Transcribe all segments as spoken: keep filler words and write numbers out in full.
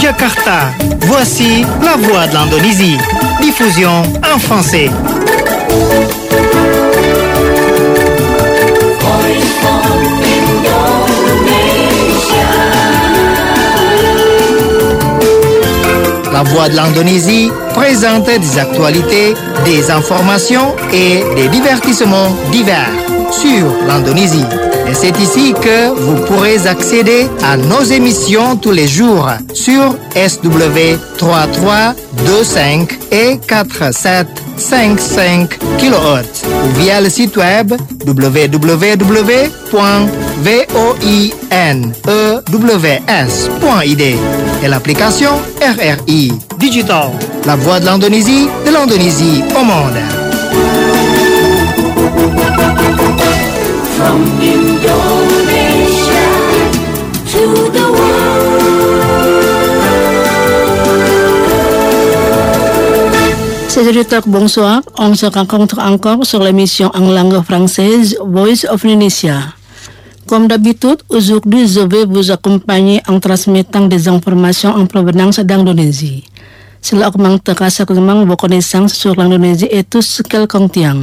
Jakarta, voici la voix de l'Indonésie. Diffusion en français. La voix de l'Indonésie présente des actualités, des informations et des divertissements divers sur l'Indonésie. Et c'est ici que vous pourrez accéder à nos émissions tous les jours sur S W trois trois deux cinq et quatre sept cinq cinq kilohertz ou via le site web w w w point voinewes point I D et l'application R R I Digital, la voix de l'Indonésie, de l'Indonésie au monde. From Indonesia to the world. Chers auditeurs, bonsoir. On se rencontre encore sur l'émission en langue française Voice of Indonesia. Comme d'habitude, aujourd'hui, je vais vous accompagner en transmettant des informations en provenance d'Indonésie. Cela augmentera certainement vos connaissances sur l'Indonésie et tout ce qu'elle contient.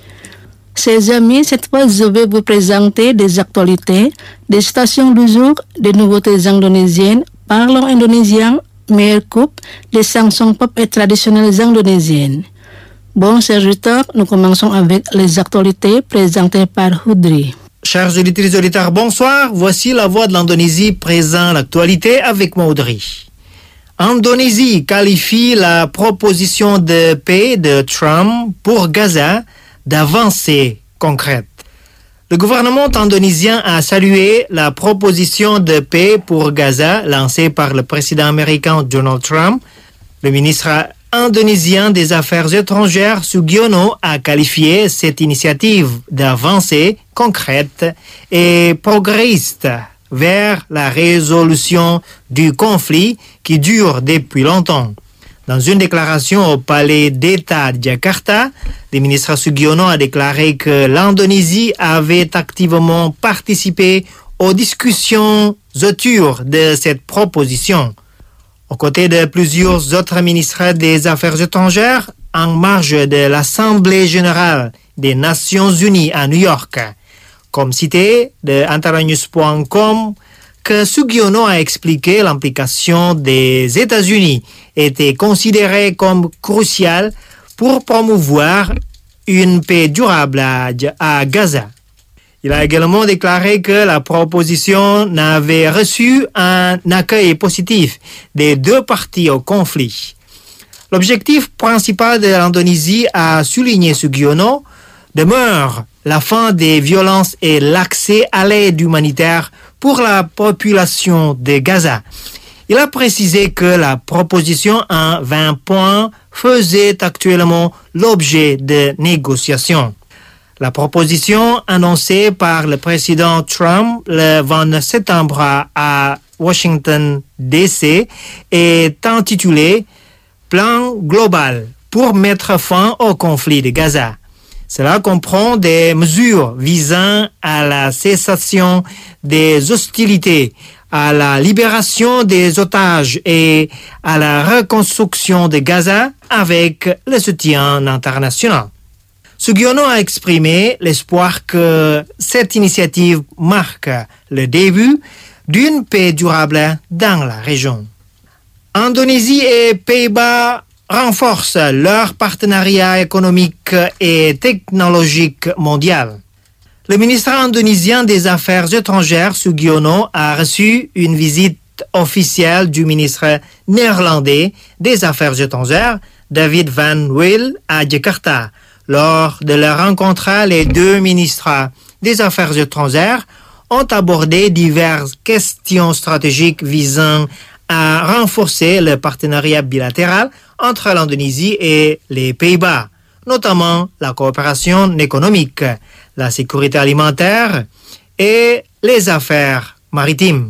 Chers amis, cette fois, je vais vous présenter des actualités, des stations du jour, des nouveautés indonésiennes, parlons indonésien, meilleure coupe, des chansons pop et traditionnelles indonésiennes. Bon, chers auditeurs, nous commençons avec les actualités présentées par Houdri. Chers auditrices et auditeurs, bonsoir. Voici la voix de l'Indonésie présente l'actualité avec Maudry. Indonésie qualifie la proposition de paix de Trump pour Gaza d'avancée concrète. Le gouvernement indonésien a salué la proposition de paix pour Gaza lancée par le président américain Donald Trump. Le ministre indonésien des Affaires étrangères Sugiono a qualifié cette initiative d'avancée concrète et progressiste vers la résolution du conflit qui dure depuis longtemps. Dans une déclaration au palais d'État de Jakarta, le ministre Sugiono a déclaré que l'Indonésie avait activement participé aux discussions autour de cette proposition. Aux côtés de plusieurs autres ministres des Affaires étrangères, en marge de l'Assemblée générale des Nations unies à New York. Comme cité de antaranews point com, que Sugiono a expliqué l'implication des États-Unis était considérée comme cruciale pour promouvoir une paix durable à, à Gaza. Il a également déclaré que la proposition n'avait reçu un accueil positif des deux parties au conflit. L'objectif principal de l'Indonésie, a souligné Sugiono, demeure la fin des violences et l'accès à l'aide humanitaire pour la population de Gaza. Il a précisé que la proposition en vingt points faisait actuellement l'objet de négociations. La proposition annoncée par le président Trump le vingt septembre à Washington D C est intitulée « Plan global pour mettre fin au conflit de Gaza ». Cela comprend des mesures visant à la cessation des hostilités, à la libération des otages et à la reconstruction de Gaza avec le soutien international. Sugiono a exprimé l'espoir que cette initiative marque le début d'une paix durable dans la région. Indonésie et Pays-Bas renforcent leur partenariat économique et technologique mondial. Le ministre indonésien des Affaires étrangères, Sugiono, a reçu une visite officielle du ministre néerlandais des Affaires étrangères, David Van Wil, à Jakarta. Lors de leur rencontre, les deux ministres des Affaires étrangères ont abordé diverses questions stratégiques visant à renforcer le partenariat bilatéral entre l'Indonésie et les Pays-Bas, notamment la coopération économique, la sécurité alimentaire et les affaires maritimes.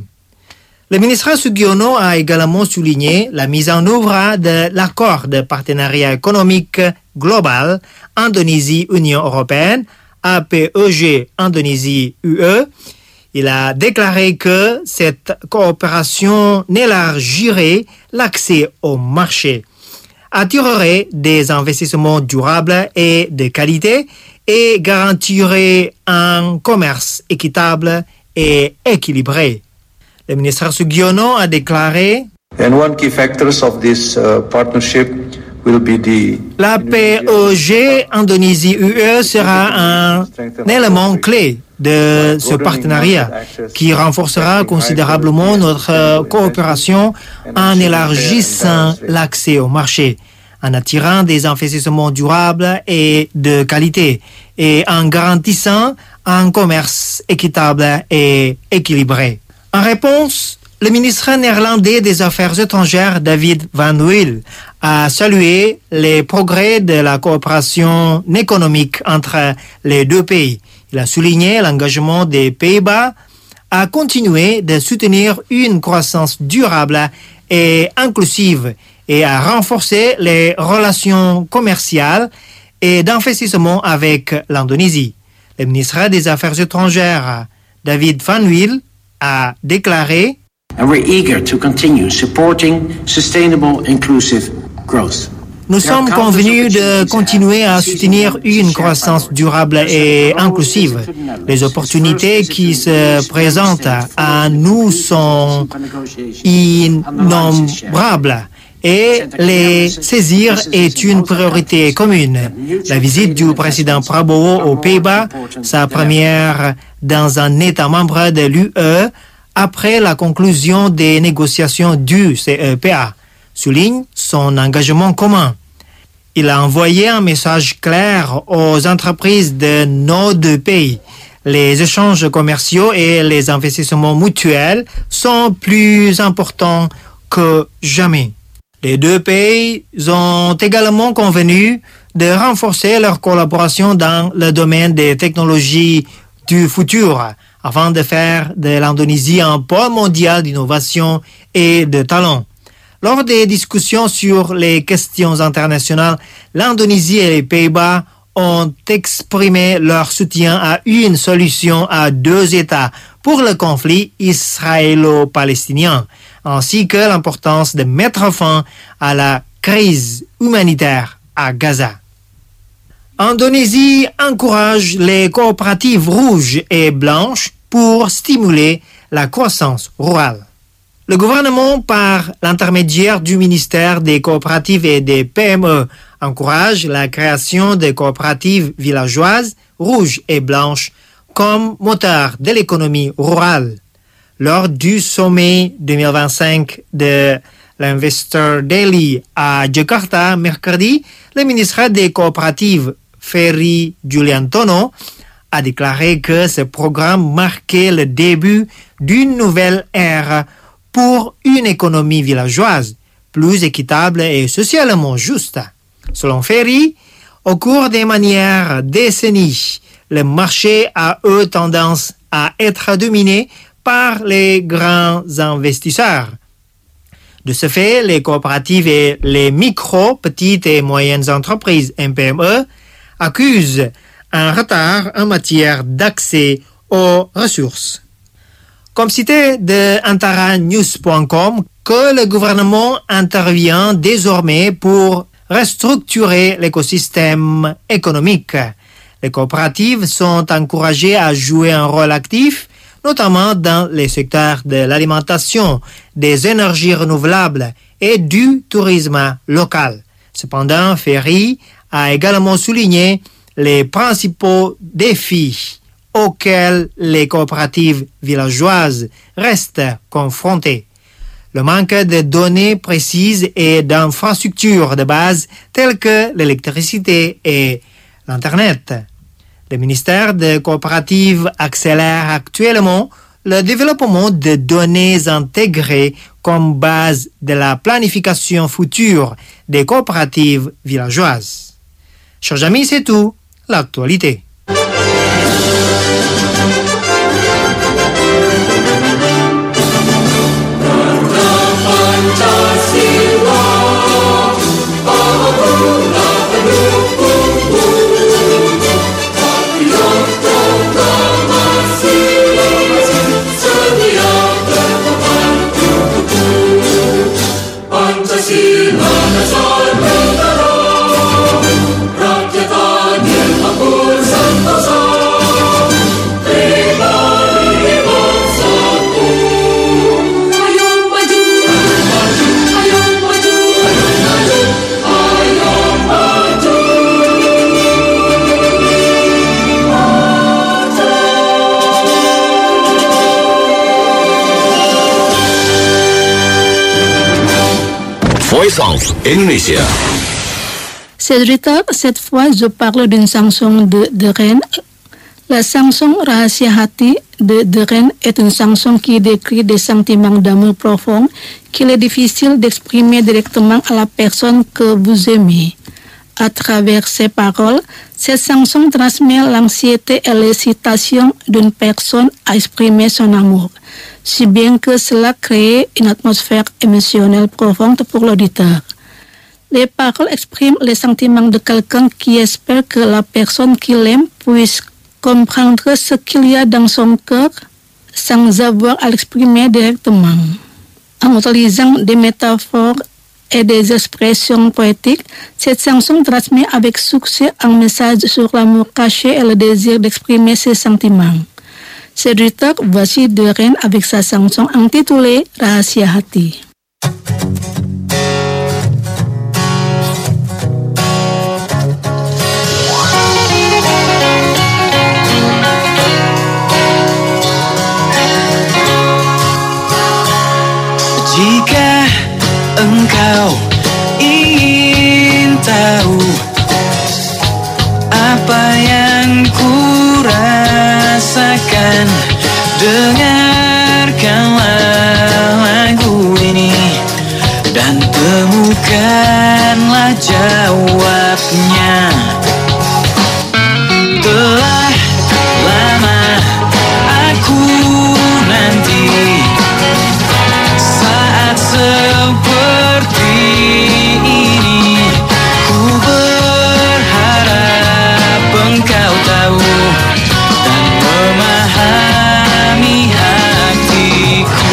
Le ministre Sugiono a également souligné la mise en œuvre de l'accord de partenariat économique global Indonésie-Union européenne, A P E G Indonésie-U E. Il a déclaré que cette coopération élargirait l'accès au marché, attirerait des investissements durables et de qualité et garantirait un commerce équitable et équilibré. Le ministre Sugiono a déclaré And one key factors of this uh, partnership will be the la P E G Indonésie-U E sera un élément clé de ce partenariat qui renforcera considérablement notre coopération en élargissant l'accès au marché, en attirant des investissements durables et de qualité et en garantissant un commerce équitable et équilibré. En réponse, le ministre néerlandais des Affaires étrangères, David Van Wil, a salué les progrès de la coopération économique entre les deux pays. Il a souligné l'engagement des Pays-Bas à continuer de soutenir une croissance durable et inclusive et à renforcer les relations commerciales et d'investissement avec l'Indonésie. Le ministre des Affaires étrangères, David Van Wil, a déclaré And we're eager to continue supporting sustainable, inclusive growth. Nous sommes convenus de continuer à soutenir une croissance durable et inclusive. Les opportunités qui se présentent à nous sont innombrables et les saisir est une priorité commune. La visite du président Prabowo aux Pays-Bas, sa première dans un État membre de l'U E, après la conclusion des négociations du C E P A, souligne son engagement commun. Il a envoyé un message clair aux entreprises de nos deux pays. Les échanges commerciaux et les investissements mutuels sont plus importants que jamais. Les deux pays ont également convenu de renforcer leur collaboration dans le domaine des technologies du futur, afin de faire de l'Indonésie un pôle mondial d'innovation et de talent. Lors des discussions sur les questions internationales, l'Indonésie et les Pays-Bas ont exprimé leur soutien à une solution à deux États pour le conflit israélo-palestinien, ainsi que l'importance de mettre fin à la crise humanitaire à Gaza. Indonésie encourage les coopératives rouges et blanches pour stimuler la croissance rurale. Le gouvernement, par l'intermédiaire du ministère des coopératives et des P M E, encourage la création de coopératives villageoises rouges et blanches comme moteur de l'économie rurale. Lors du sommet deux mille vingt-cinq de l'Investor Daily à Jakarta, mercredi, le ministre des coopératives, Ferry Juliantono, a déclaré que ce programme marquait le début d'une nouvelle ère pour une économie villageoise, plus équitable et socialement juste. Selon Ferry, au cours des dernières décennies, le marché a eu tendance à être dominé par les grands investisseurs. De ce fait, les coopératives et les micro, petites et moyennes entreprises M P M E accusent un retard en matière d'accès aux ressources. Comme cité de antara news point com, que le gouvernement intervient désormais pour restructurer l'écosystème économique. Les coopératives sont encouragées à jouer un rôle actif, notamment dans les secteurs de l'alimentation, des énergies renouvelables et du tourisme local. Cependant, Ferry a également souligné les principaux défis auxquels les coopératives villageoises restent confrontées. Le manque de données précises et d'infrastructures de base telles que l'électricité et l'Internet. Le ministère des coopératives accélère actuellement le développement de données intégrées comme base de la planification future des coopératives villageoises. Chers amis, c'est tout. L'actualité. Voice of Indonesia. Cédric, cette fois, je parle d'une chanson de, de Rennes. La chanson Rahasia Hati de, de Rennes est une chanson qui décrit des sentiments d'amour profond qu'il est difficile d'exprimer directement à la personne que vous aimez. À travers ses paroles, cette chanson transmet l'anxiété et l'excitation d'une personne à exprimer son amour, si bien que cela crée une atmosphère émotionnelle profonde pour l'auditeur. Les paroles expriment les sentiments de quelqu'un qui espère que la personne qu'il aime puisse comprendre ce qu'il y a dans son cœur sans avoir à l'exprimer directement. En utilisant des métaphores et des expressions poétiques, cette chanson transmet avec succès un message sur l'amour caché et le désir d'exprimer ses sentiments. Cédric, voici de Rennes avec sa chanson intitulée Rahasia Hati. Jika engkau ingin tahu apa yang ku rasakan, dengarkanlah lagu ini dan temukanlah jawabnya. Telah lama aku nanti saat seperti ini, ku berharap engkau tahu dan memahami hatiku.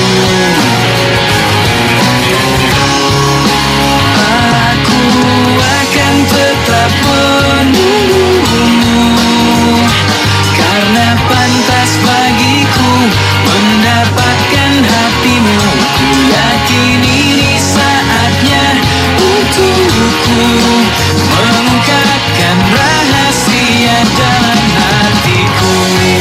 Aku akan tetap menunggumu karena pantas bagiku mendapatkan hatimu. Ku yakin ini saatnya untukku mengungkapkan rahasia dalam hatiku.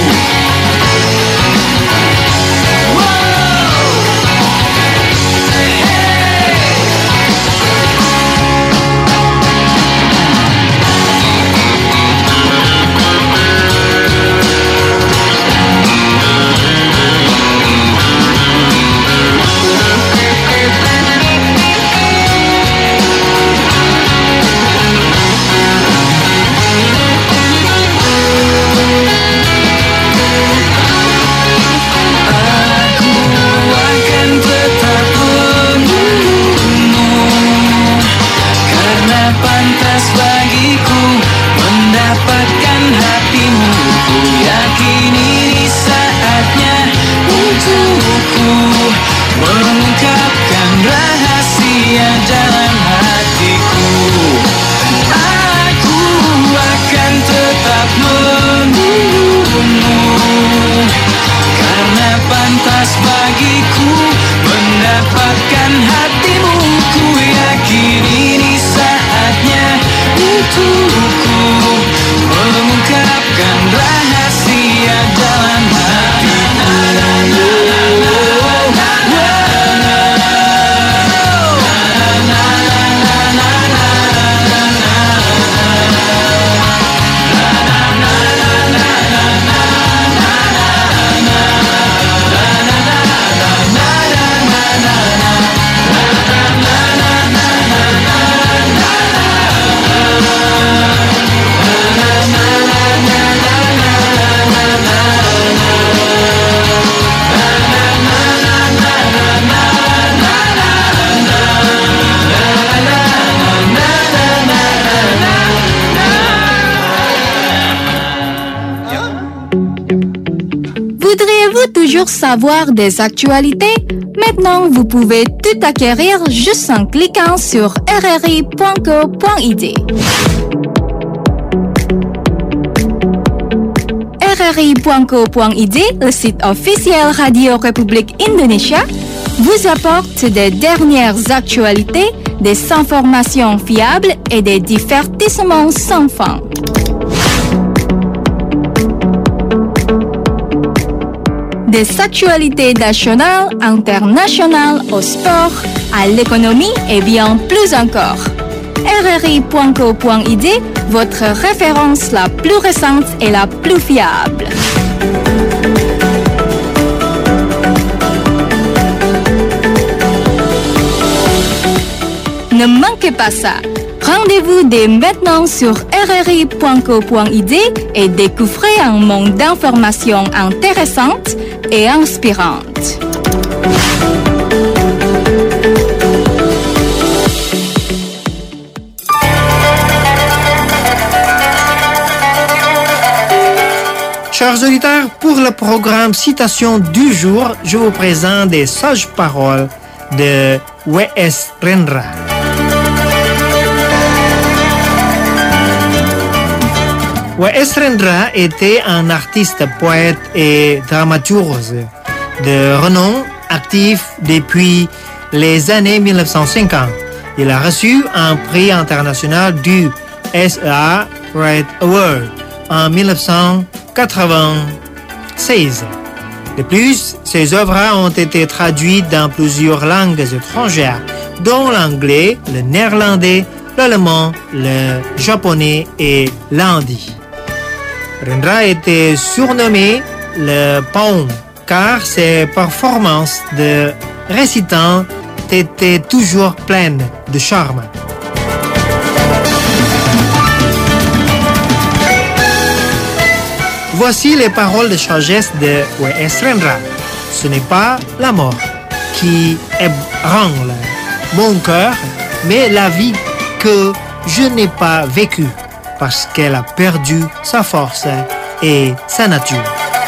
Voudriez-vous toujours savoir des actualités? Maintenant, vous pouvez tout acquérir juste en cliquant sur r r i point co point i d. r r i point co point i d, le site officiel Radio République Indonésia, vous apporte des dernières actualités, des informations fiables et des divertissements sans fin. Des actualités nationales, internationales, au sport, à l'économie et bien plus encore. R R I point co point I D, votre référence la plus récente et la plus fiable. Ne manquez pas ça. Rendez-vous dès maintenant sur R R I point co point I D et découvrez un monde d'informations intéressantes et inspirantes. Chers auditeurs, pour le programme Citation du jour, je vous présente des sages paroles de W S Rendra. W S Rendra était un artiste, poète et dramaturge de renom actif depuis les années mille neuf cent cinquante. Il a reçu un prix international du S A Red Award en mille neuf cent quatre-vingt-seize. De plus, ses œuvres ont été traduites dans plusieurs langues étrangères, dont l'anglais, le néerlandais, l'allemand, le japonais et l'hindi. Rendra était surnommé le Paon car ses performances de récitant étaient toujours pleines de charme. Voici les paroles de sagesse de W S Rendra. Ce n'est pas la mort qui ébranle mon cœur, mais la vie que je n'ai pas vécue parce qu'elle a perdu sa force et sa nature.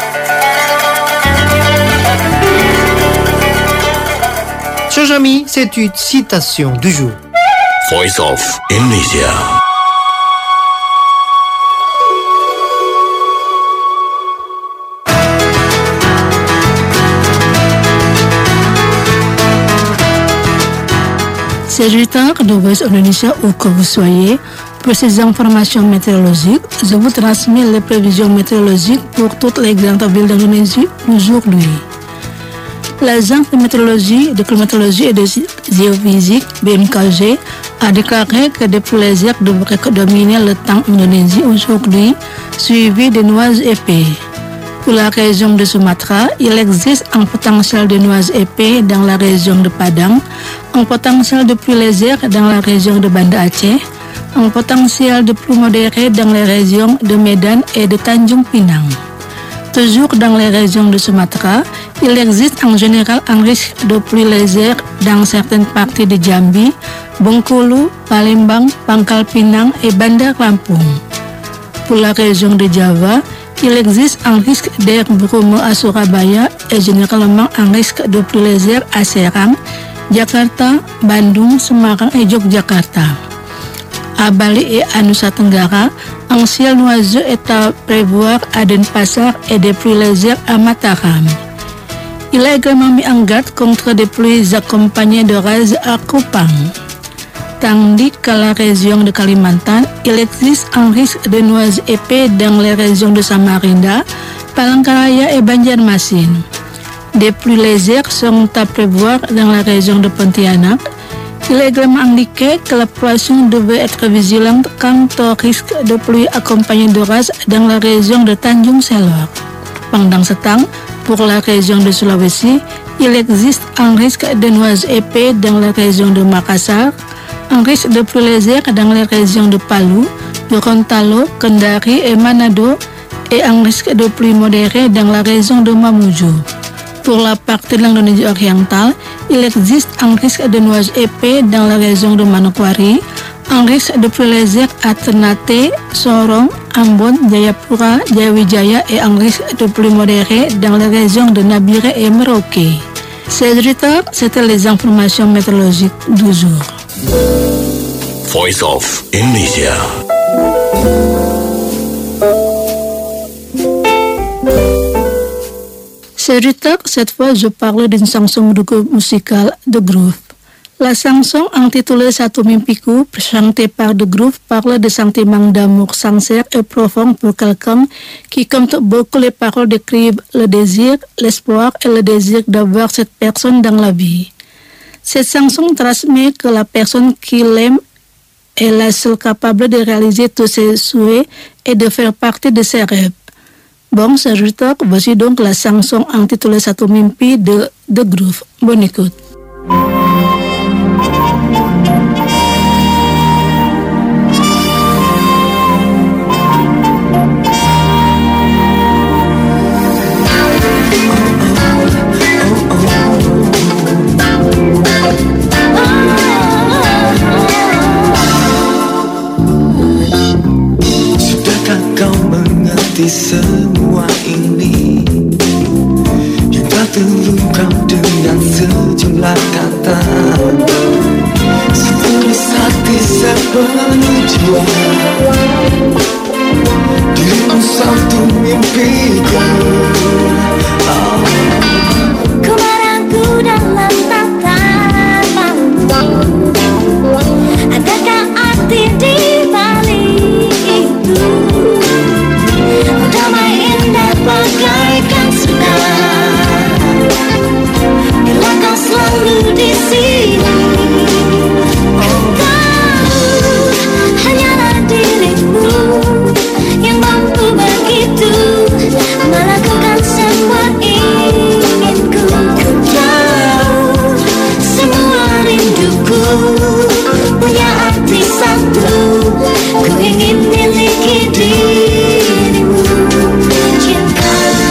Chers amis, c'est une citation du jour. Voice of Indonesia. Serviteur de Voice of Indonesia où que vous soyez, pour ces informations météorologiques, je vous transmets les prévisions météorologiques pour toutes les grandes villes d'Indonésie aujourd'hui. L'agence de météorologie, de climatologie et de géophysique B M K G a déclaré que des pluies légères devraient dominer le temps en Indonésie aujourd'hui, suivi de nuages épais. Pour la région de Sumatra, il existe un potentiel de nuages épais dans la région de Padang, un potentiel de pluie légère dans la région de Banda Aceh, un potentiel de pluie modérée dans les régions de Medan et de Tanjung Pinang. Toujours dans les régions de Sumatra, il existe en général un risque de pluie légère dans certaines parties de Jambi, Bengkulu, Palembang, Pangkal Pinang et Bandar Lampung. Pour la région de Java, il existe un risque d'air brumeux à Surabaya et généralement un risque de pluie légère à Serang, Jakarta, Bandung, Semarang et Yogyakarta. À Bali et à Nusa Tenggara, un ciel nuageux est à prévoir à Denpasar et des pluies légères à Mataram. Il a également mis en garde contre des pluies accompagnées d'orages à Kupang. Tandis qu'à la région de Kalimantan, il existe un risque de nuages épais dans les régions de Samarinda, Palangkaraya et Banjarmasin. Des pluies légères seront à prévoir dans la région de Pontianak. Il est également indiqué que la population devait être vigilante quant au risque de pluie accompagnée d'orages dans la région de Tanjung Selor. Pendant ce temps, pour la région de Sulawesi, il existe un risque de nuages épais dans la région de Makassar, un risque de pluie légère dans les régions de Palu, Gorontalo, Kendari et Manado et un risque de pluie modérée dans la région de Mamuju. Pour la partie de l'Indonésie orientale, il existe un risque de nuages épais dans la région de Manokwari, un risque de pluie légère à Ternate, Sorong, Ambon, Jayapura, Jayawijaya et un risque de pluie modérée dans les régions de Nabire et Merauke. Ces résultats, c'était les informations météorologiques du jour. Voice of Indonesia. Serviteur, cette fois je parle d'une chanson de groupe musical de groove. La chanson intitulée Satu Mimpiku, chantée par le groupe, parle de sentiments d'amour sincère et profond pour quelqu'un qui compte beaucoup. Les paroles décrivent le désir, l'espoir et le désir d'avoir cette personne dans la vie. Cette chanson transmet que la personne qui l'aime est la seule capable de réaliser tous ses souhaits et de faire partie de ses rêves. Bon, chers auditeurs, voici donc la chanson intitulée Satu Mimpi de The Groove. Bonne écoute. Sudahkah kau mengerti semua ini yang telah terungkap dengan sejumlah kata, setulus hati sepenuh jiwa, dirimu satu mimpiku. Oh. Ku dalam tatapanmu, adakah arti di balik itu? Damai indah bagaikan sinar, bila kau selalu di sini. Kau hanyalah dirimu yang mampu begitu melakukan semua inginku. Ku tahu semua rinduku punya arti satu, ku ingin miliki dirimu. Cinta,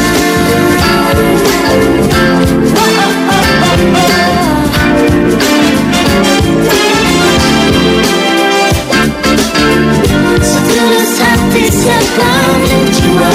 oh, oh, oh, oh, oh. Setulus hati sepenuh jiwa,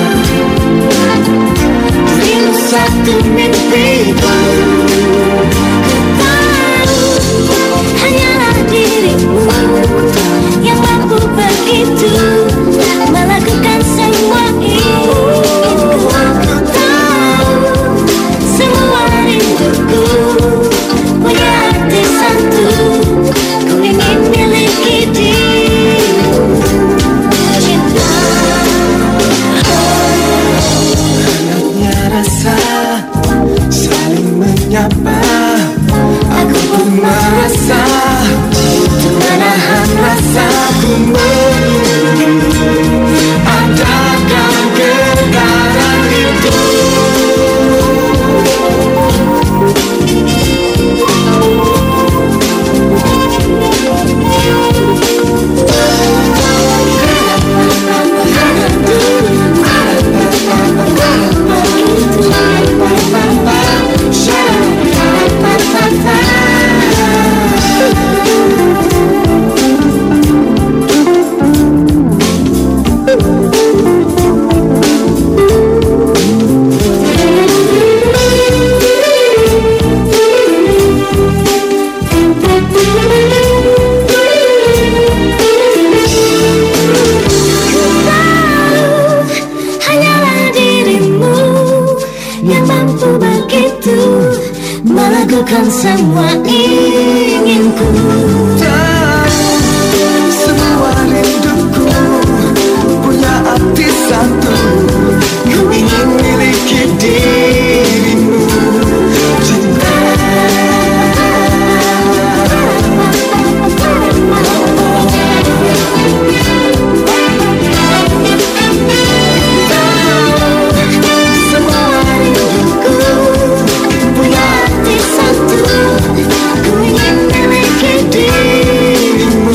dirimu satu mimpiku. Ku tahu hanyalah dirimu yang mampu begitu melakukan semua inginku. Ku tahu semua rinduku punya arti satu, ku ingin miliki dirimu. Cinta, Hangatnya rasa saling menyapa, aku pun merasa tak menahan rasaku menunggu. Adakah getaran itu? hanyalah dirimu yang mampu begitu melakukan semua inginku. Semua rinduku punya arti satu, ku ingin miliki dirimu. Cinta, Semua rinduku punya arti satu, ku ingin miliki dirimu.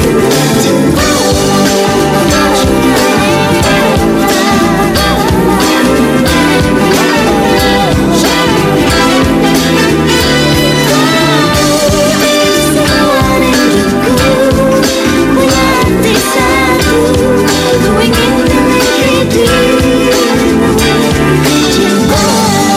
Semua rinduku punya arti satu, ku ingin miliki dirimu. Cinta,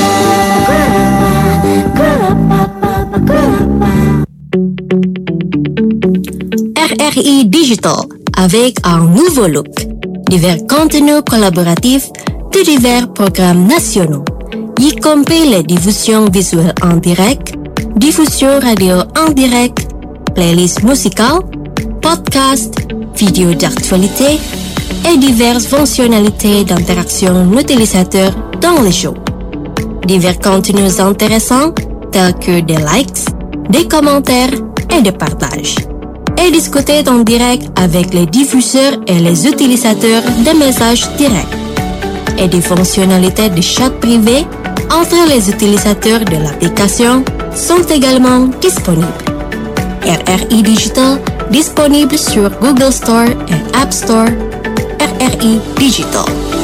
R R I Digital, avec un nouveau look, divers contenus collaboratifs de divers programmes nationaux, y compris les diffusions visuelles en direct, diffusion radio en direct, playlist musicale, podcast, vidéos d'actualité et diverses fonctionnalités d'interaction l'utilisateur dans le show. Divers contenus intéressants tels que des likes, des commentaires et des partages. Et discuter en direct avec les diffuseurs et les utilisateurs des messages directs. Et des fonctionnalités de chat privé entre les utilisateurs de l'application sont également disponibles. R R I Digital disponible sur Google Store et App Store. R R I Digital.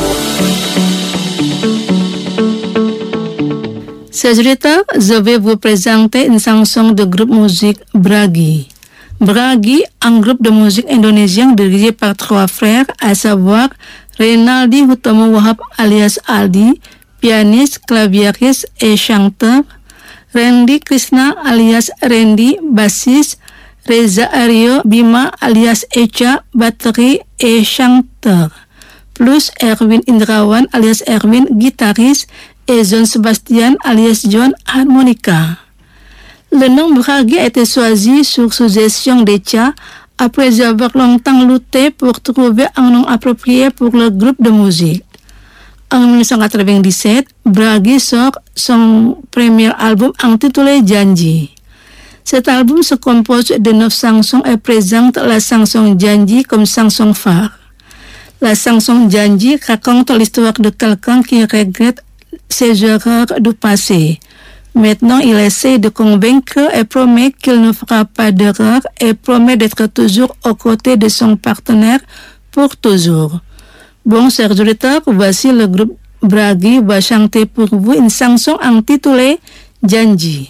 Chers auditeurs, je vais vous présenter une chanson de groupe musique Bragi. Bragi, un groupe de musique indonésien dirigé par trois frères, à savoir Renaldi Hutomo Wahab alias Aldi, pianiste, claviériste et chanteur, Randy Krishna alias Randy, bassiste, Reza Aryo Bima alias Echa, batterie et chanteur, plus Erwin Indrawan alias Erwin, guitariste, et John Sebastian alias John, harmonica. Le nom Bragi a été choisi sur suggestion d'Echa après avoir longtemps lutté pour trouver un nom approprié pour le groupe de musique. En dix-neuf cent quatre-vingt-dix-sept, Bragi sort son premier album intitulé Janji. Cet album se compose de neuf chansons et présente la chanson Janji comme chanson phare. La chanson Janji raconte l'histoire de quelqu'un qui regrette ses erreurs du passé. Maintenant, il essaie de convaincre et promet qu'il ne fera pas d'erreur et promet d'être toujours aux côtés de son partenaire pour toujours. Bon, chers auditeurs, voici le groupe Bragi va chanter pour vous une chanson intitulée Janji.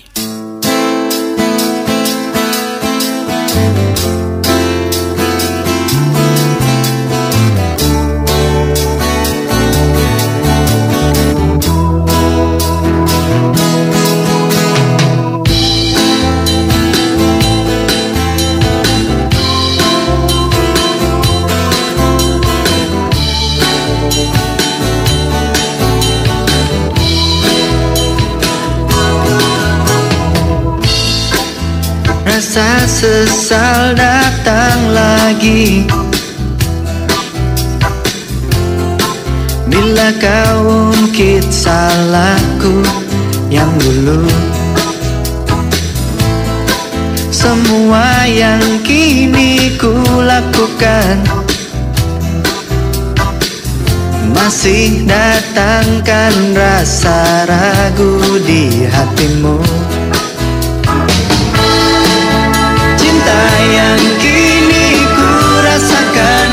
Rasa sesal datang lagi bila kau ungkit salahku yang dulu. Semua yang kini ku lakukan masih datangkan rasa ragu di hatimu. Cinta yang kini ku rasakan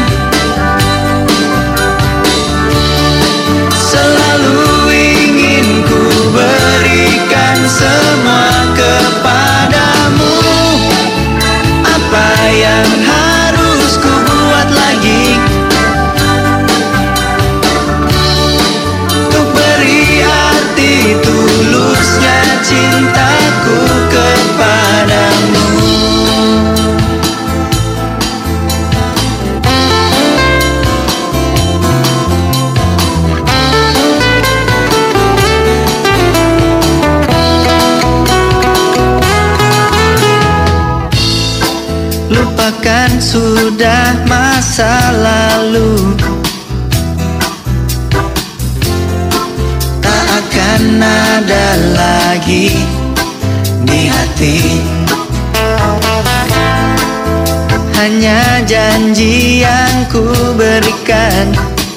selalu ingin ku berikan semua kepadamu. Apa yang harus ku buat lagi untuk beri arti tulusnya cintaku kepadamu. Lupakan sudah masa lalu, tak akan ada lagi di hati. Hanya janji yang ku berikan,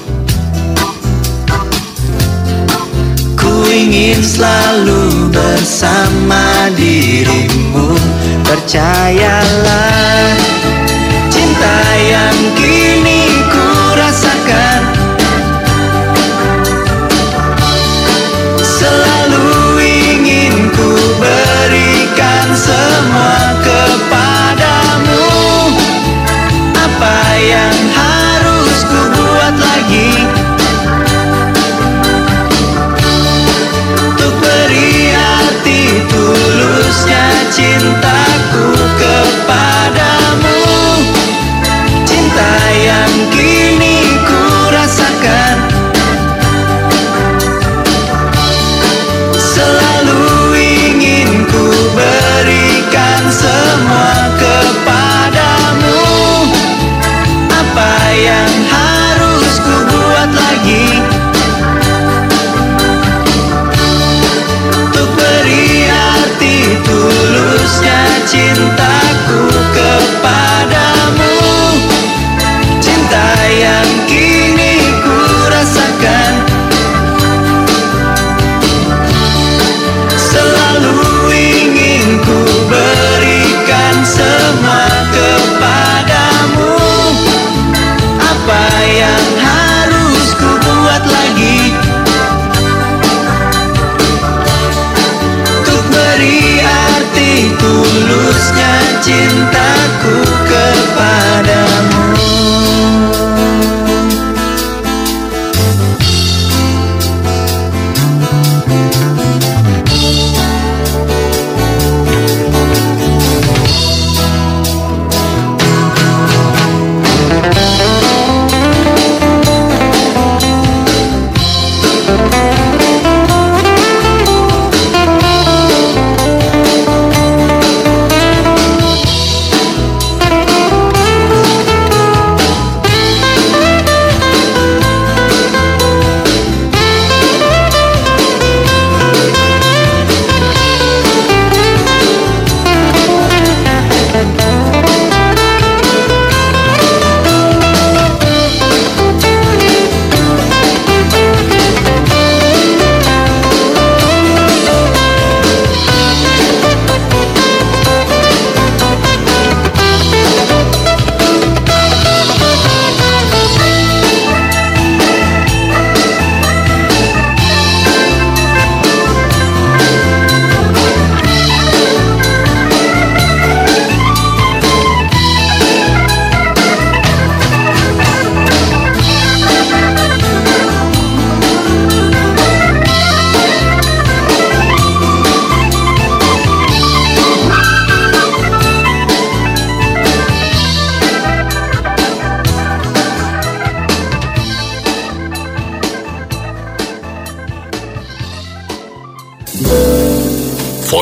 ku ingin selalu bersama dirimu. Percayalah, cinta yang kini ku rasakan selalu ingin ku berikan semua kepadamu. Apa yang harus ku buat lagi untuk beri arti tulusnya cintaku kepadamu. Cinta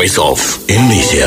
Voice of Indonesia.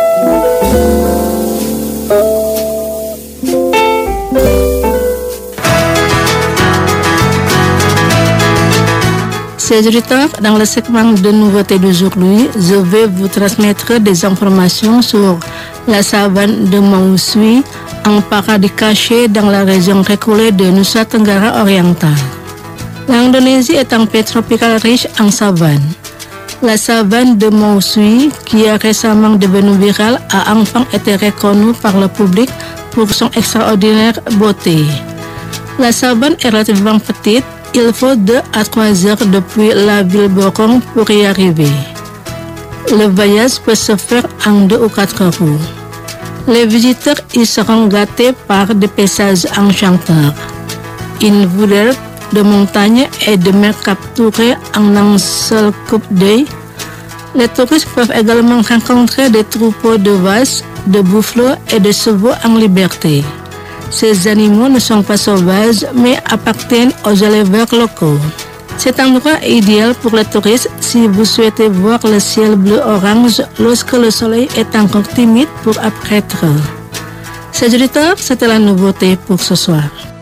Chers auditeurs, dans le segment de nouveautés d'aujourd'hui, je vais vous transmettre des informations sur la savane de Mausui, un paradis caché dans la région reculée de Nusa Tenggara Oriental. L'Indonésie est un pays tropical riche en savane. La savane de Mausui, qui est récemment devenue virale, a enfin été reconnue par le public pour son extraordinaire beauté. La savane est relativement petite. Il faut deux à trois heures depuis la ville Bokong pour y arriver. Le voyage peut se faire en deux ou quatre roues. Les visiteurs y seront gâtés par des paysages enchanteurs. Une vue de montagne et de mer capturée en un seul coup d'œil. Les touristes peuvent également rencontrer des troupeaux de vaches, de buffles et de chevaux en liberté. Ces animaux ne sont pas sauvages, mais appartiennent aux éleveurs locaux. Cet endroit est idéal pour les touristes si vous souhaitez voir le ciel bleu-orange lorsque le soleil est encore timide pour apparaître. Chers auditeurs, c'était la nouveauté pour ce soir.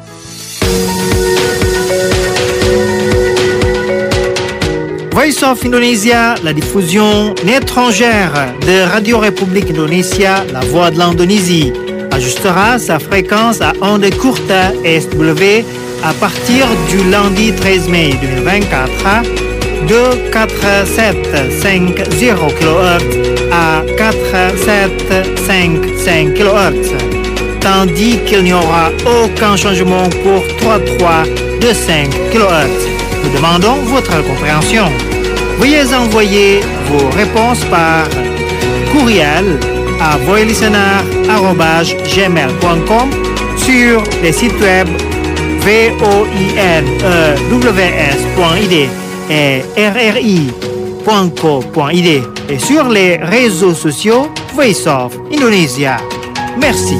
Voice of Indonesia, la diffusion étrangère de Radio République Indonésia, la voix de l'Indonésie, ajustera sa fréquence à ondes courtes S W à partir du lundi treize mai deux mille vingt-quatre de quatre mille sept cent cinquante kilohertz à quatre mille sept cent cinquante-cinq kilohertz, tandis qu'il n'y aura aucun changement pour trois mille trois cent vingt-cinq kilohertz. Nous demandons votre compréhension. Veuillez envoyer vos réponses par courriel à voilistener arobase gmail point com sur les sites web voinews point i d et r r i point co point i d et sur les réseaux sociaux Voice of Indonesia. Merci.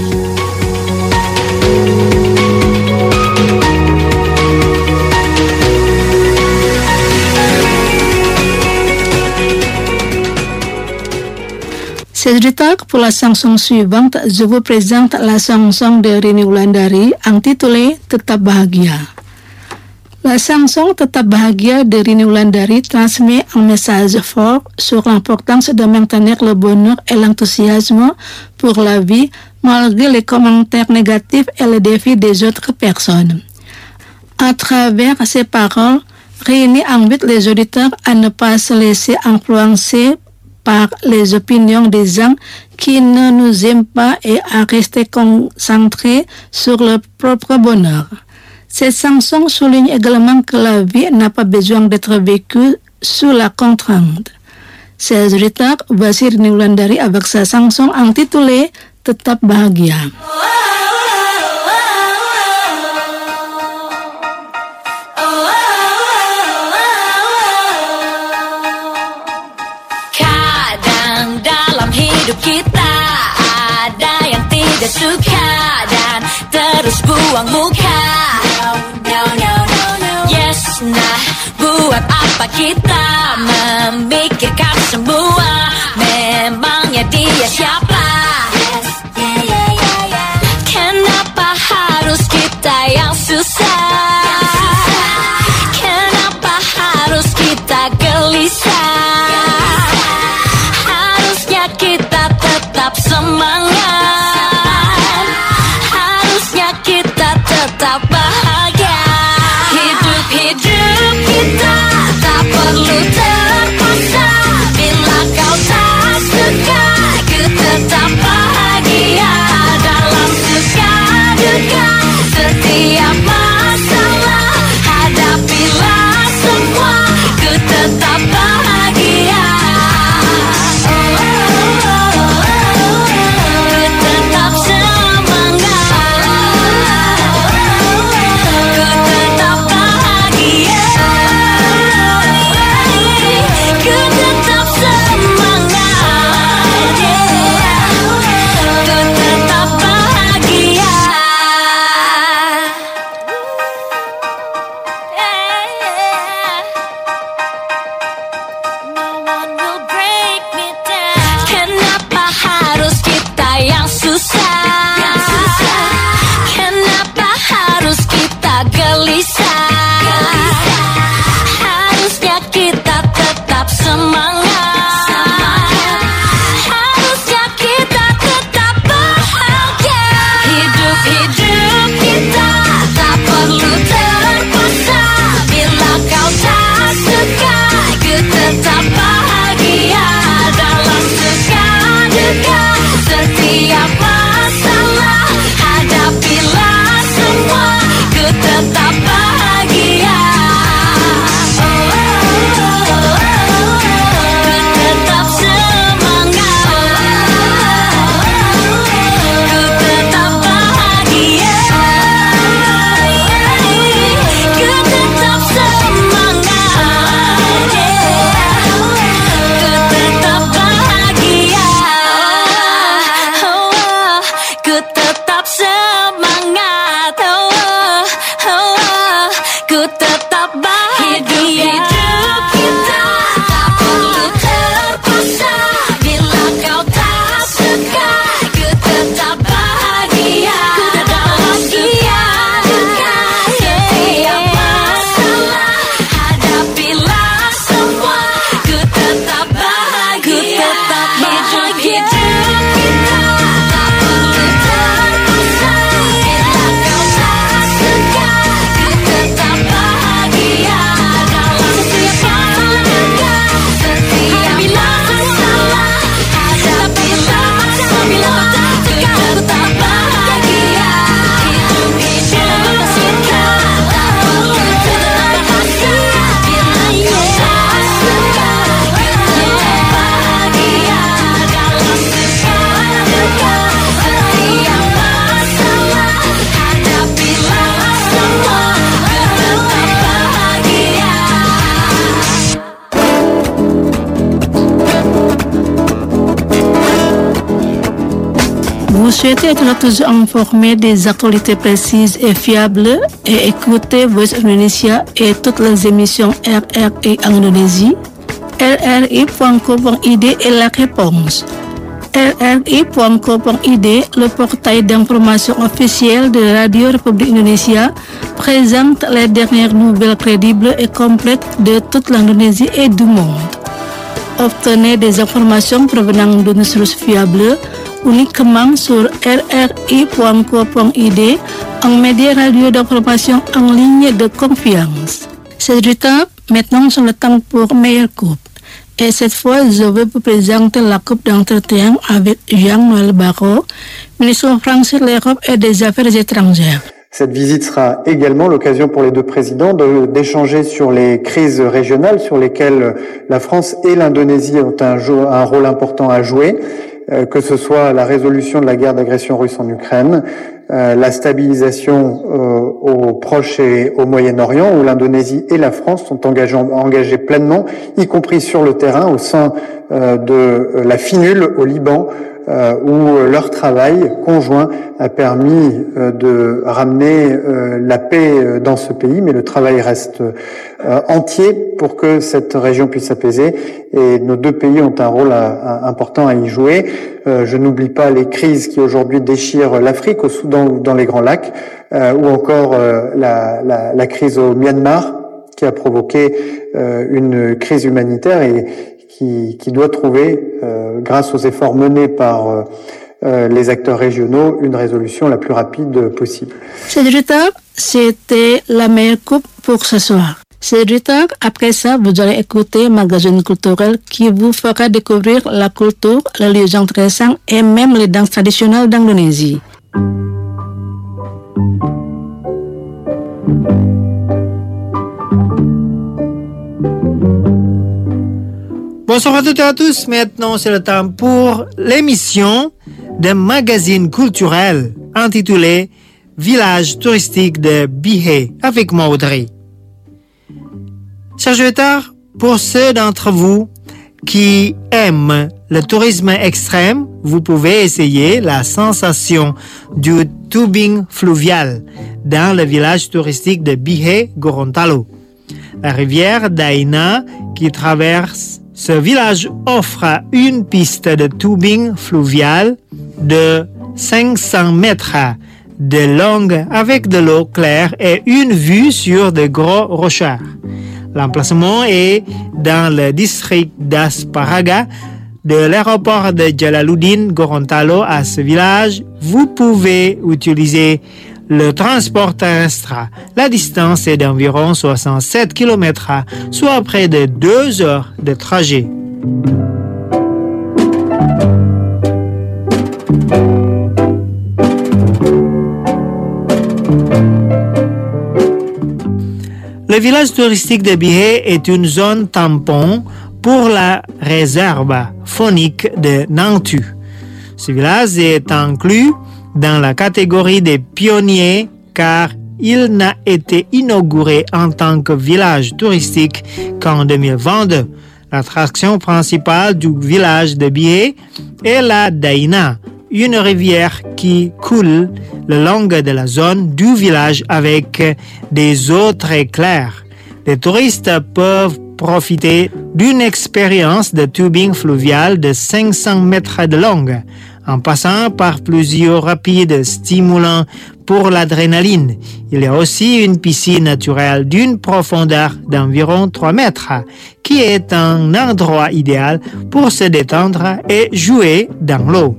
Chers auditeurs, pour la chanson suivante, je vous présente la chanson de Rini Wulandari intitulée Tetap Bahagia. La chanson Tetap Bahagia de Rini Wulandari transmet un message fort sur l'importance de maintenir le bonheur et l'enthousiasme pour la vie malgré les commentaires négatifs et les défis des autres personnes. À travers ces paroles, Rini invite les auditeurs à ne pas se laisser influencer par les opinions des gens qui ne nous aiment pas et à rester concentrés sur leur propre bonheur. Cette chanson souligne également que la vie n'a pas besoin d'être vécue sous la contrainte. Chers auditeurs, voici Rini Wulandari avec sa chanson intitulée Tetap Bahagia. Hidup kita ada yang tidak suka dan terus buang muka. No, no, no, no, no. Yes, nah, buat apa kita memikirkan semua? Memangnya dia siapa? Yes, yeah, yeah, yeah, yeah. Kenapa harus kita yang susah? Kenapa harus kita gelisah? Kita tetap semangat, harusnya kita tetap bahagia. Hidup-hidup kita tak perlu terpaksa. Bila kau tak suka, ku tetap bahagia. Dalam suka duka, setiap masalah, hadapilah semua, ku tetap bahagia. Oh, oh, oh, oh, oh. Vous souhaitez être toujours informé des actualités précises et fiables et écouter Voice of Indonesia et toutes les émissions R R I en Indonésie? R R I point co point I D est la réponse. R R I point co point I D, le portail d'information officiel de Radio République Indonésia, présente les dernières nouvelles crédibles et complètes de toute l'Indonésie et du monde. Obtenez des informations provenant d'une source fiable uniquement sur R R I point co point I D, un média radio d'information en ligne de confiance. C'est du temps, maintenant c'est le temps pour Meilleure Coupe. Et cette fois, je vais vous présenter la coupe d'entretien avec Jean-Noël Barrot, ministre français de l'Europe et des Affaires étrangères. Cette visite sera également l'occasion pour les deux présidents de, d'échanger sur les crises régionales sur lesquelles la France et l'Indonésie ont un, un rôle important à jouer, euh, que ce soit la résolution de la guerre d'agression russe en Ukraine, euh, la stabilisation euh, au Proche et au Moyen-Orient, où l'Indonésie et la France sont engagés, engagés pleinement, y compris sur le terrain, au sein euh, de la FINUL au Liban, Euh, où leur travail conjoint a permis euh, de ramener euh, la paix euh, dans ce pays, mais le travail reste euh, entier pour que cette région puisse s'apaiser, et nos deux pays ont un rôle à, à, important à y jouer. Euh, je n'oublie pas les crises qui aujourd'hui déchirent l'Afrique, au Soudan ou dans les Grands Lacs, euh, ou encore euh, la, la, la crise au Myanmar, qui a provoqué euh, une crise humanitaire et Qui, qui doit trouver, euh, grâce aux efforts menés par euh, euh, les acteurs régionaux, une résolution la plus rapide possible. C'est du temps, c'était la meilleure coupe pour ce soir. C'est du temps, après ça, vous allez écouter Magazine culturel qui vous fera découvrir la culture, les lieux intéressants et même les danses traditionnelles d'Indonésie. Bonsoir à toutes et à tous. Maintenant, c'est le temps pour l'émission de magazine culturel intitulée Village touristique de Bihé avec moi Audrey. Chers auditeurs, pour ceux d'entre vous qui aiment le tourisme extrême, vous pouvez essayer la sensation du tubing fluvial dans le village touristique de Bihé, Gorontalo. La rivière Daina qui traverse ce village offre une piste de tubing fluvial de cinq cents mètres de longue avec de l'eau claire et une vue sur de gros rochers. L'emplacement est dans le district d'Asparaga. De l'aéroport de Jalaluddin Gorontalo à ce village, vous pouvez utiliser le transport terrestre. La distance est d'environ soixante-sept kilomètres, soit près de deux heures de trajet. Le village touristique de Bihé est une zone tampon pour la réserve faunique de Nantu. Ce village est inclus dans la catégorie des pionniers car il n'a été inauguré en tant que village touristique qu'en deux mille vingt-deux. L'attraction principale du village de Bihé est la Daina, une rivière qui coule le long de la zone du village avec des eaux très claires. Les touristes peuvent profiter d'une expérience de tubing fluvial de cinq cents mètres de longue, en passant par plusieurs rapides stimulants pour l'adrénaline. Il y a aussi une piscine naturelle d'une profondeur d'environ trois mètres, qui est un endroit idéal pour se détendre et jouer dans l'eau.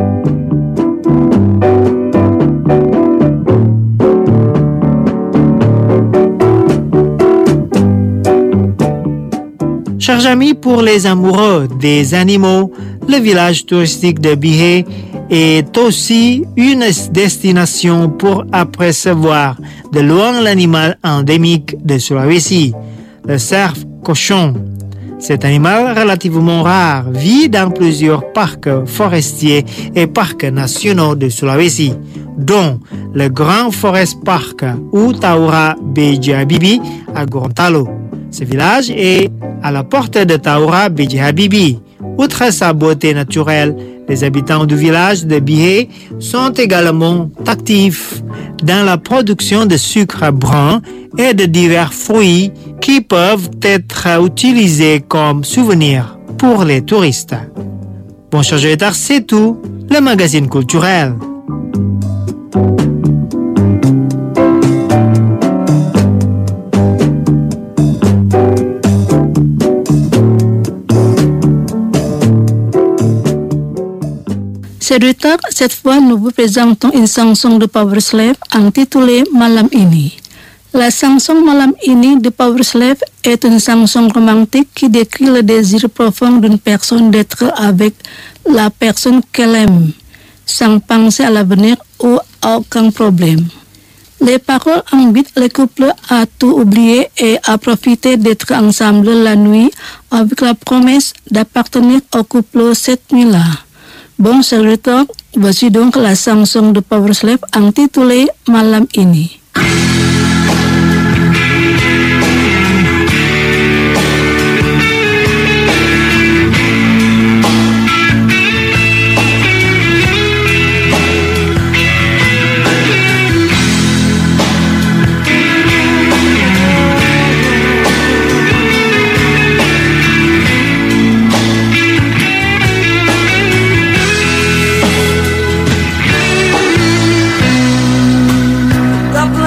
Chers amis, pour les amoureux des animaux, le village touristique de Bihé est aussi une destination pour apercevoir de loin l'animal endémique de Sulawesi, le cerf cochon. Cet animal relativement rare vit dans plusieurs parcs forestiers et parcs nationaux de Sulawesi, dont le Grand Forest Park ou Taura B J Habibie à Gorontalo. Ce village est à la porte de Taura B J Habibie. Outre sa beauté naturelle, Les habitants du village de Bihé sont également actifs dans la production de sucre brun et de divers fruits qui peuvent être utilisés comme souvenirs pour les touristes. Bon, chers auditeurs, c'est tout, le magazine culturel. Chers auditeurs, cette fois nous vous présentons une chanson de Powerslave intitulée Malam Ini. La chanson Malam Ini de Powerslave est une chanson romantique qui décrit le désir profond d'une personne d'être avec la personne qu'elle aime, sans penser à l'avenir ou à aucun problème. Les paroles invitent le couple à tout oublier et à profiter d'être ensemble la nuit avec la promesse d'appartenir au couple cette nuit-là. Bon, chers auditeurs, voici donc la chanson de Powerslave intitulée Malam Ini. Tak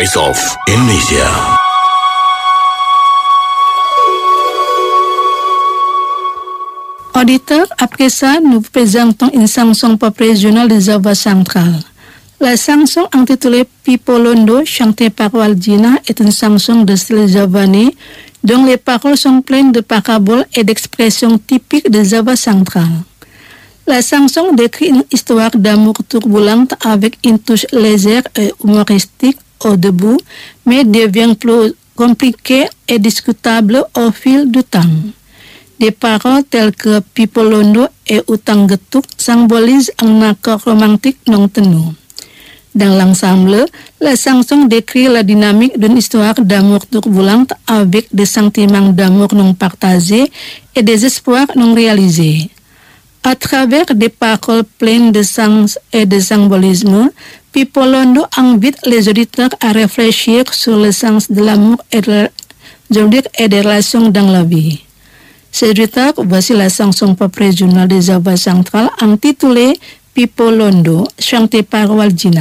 Voice of Indonesia. Auditeurs, après ça, nous vous présentons une chanson pop régionale de Java central. La chanson intitulée Pipolondo, chantée par Waldina, est une chanson de style javanais dont les paroles sont pleines de paraboles et d'expressions typiques de Java central. La chanson décrit une histoire d'amour turbulente avec une touche légère et humoristique au début, mais devient plus compliquée et discutable au fil du temps. Des paroles telles que Pipolondo et Utang Getuk symbolisent un accord romantique non tenu. Dans l'ensemble, la chanson décrit la dynamique d'une histoire d'amour turbulente avec des sentiments d'amour non partagés et des espoirs non réalisés. À travers des paroles pleines de sens et de symbolisme, Pipolondo invite les auditeurs à réfléchir sur le sens de l'amour et, de, et des relations dans la vie. Chers auditeurs, voici la chanson pop régionale de Java central intitulée Pipolondo, chantée par Waldina.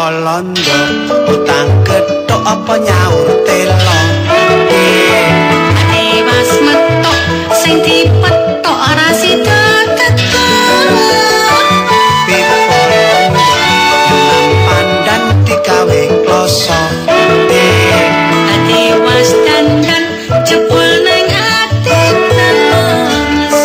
londo utang ketok apa nyaur telo Ewas metok sing dipetok ora sida ketok pipo londo nang pandan digawe kloso Ewas dandan jebul nang ati teles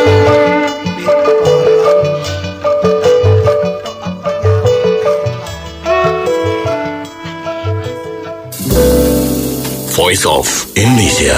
Voice of Indonesia.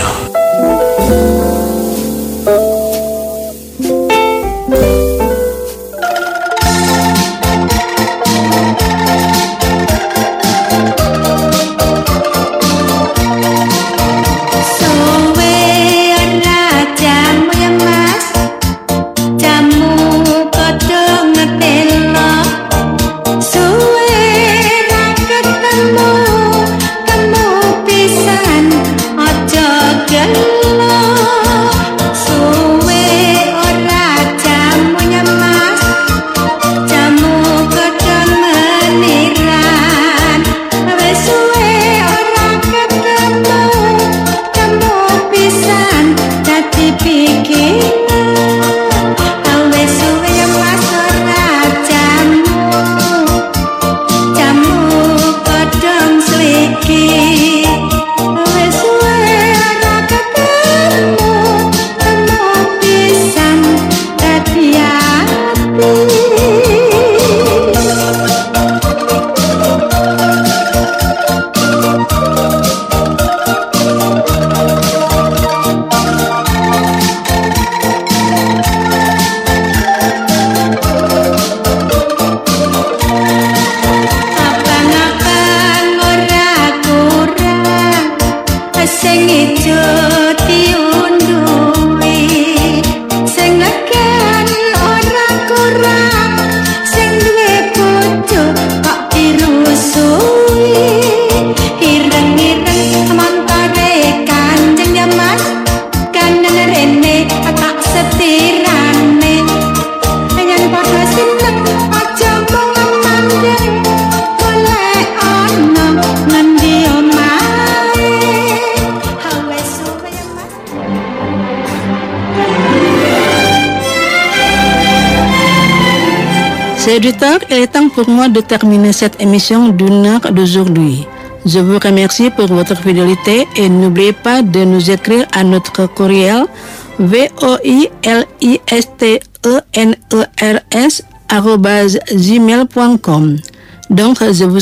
Chers auditeurs, il est temps pour moi de terminer cette émission d'une heure d'aujourd'hui. Je vous remercie pour votre fidélité et n'oubliez pas de nous écrire à notre courriel v o i l i s t e n e r s arobase gmail point com. Donc, je vous